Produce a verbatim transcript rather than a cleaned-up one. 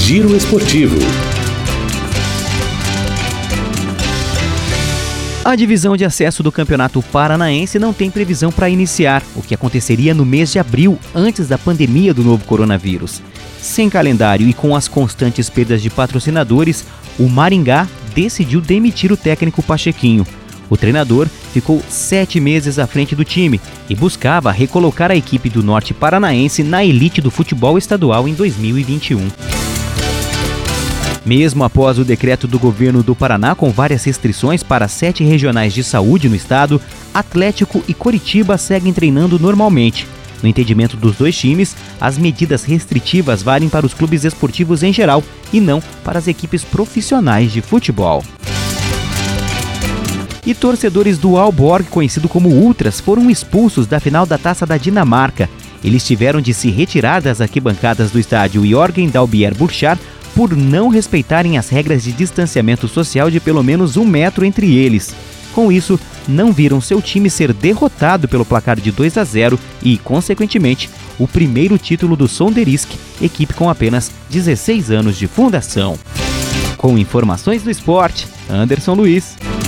Giro Esportivo. A divisão de acesso do Campeonato Paranaense não tem previsão para iniciar, o que aconteceria no mês de abril, antes da pandemia do novo coronavírus. Sem calendário e com as constantes perdas de patrocinadores, o Maringá decidiu demitir o técnico Pachequinho. O treinador ficou sete meses à frente do time e buscava recolocar a equipe do Norte Paranaense na elite do futebol estadual em dois mil e vinte e um. Mesmo após o decreto do governo do Paraná com várias restrições para sete regionais de saúde no estado, Atlético e Coritiba seguem treinando normalmente. No entendimento dos dois times, as medidas restritivas valem para os clubes esportivos em geral e não para as equipes profissionais de futebol. E torcedores do Aalborg, conhecido como Ultras, foram expulsos da final da Taça da Dinamarca. Eles tiveram de se retirar das arquibancadas do estádio Jørgen Dalbjerg Burchard por não respeitarem as regras de distanciamento social de pelo menos um metro entre eles. Com isso, não viram seu time ser derrotado pelo placar de dois a zero e, consequentemente, o primeiro título do Sonderisk, equipe com apenas dezesseis anos de fundação. Com informações do esporte, Anderson Luiz.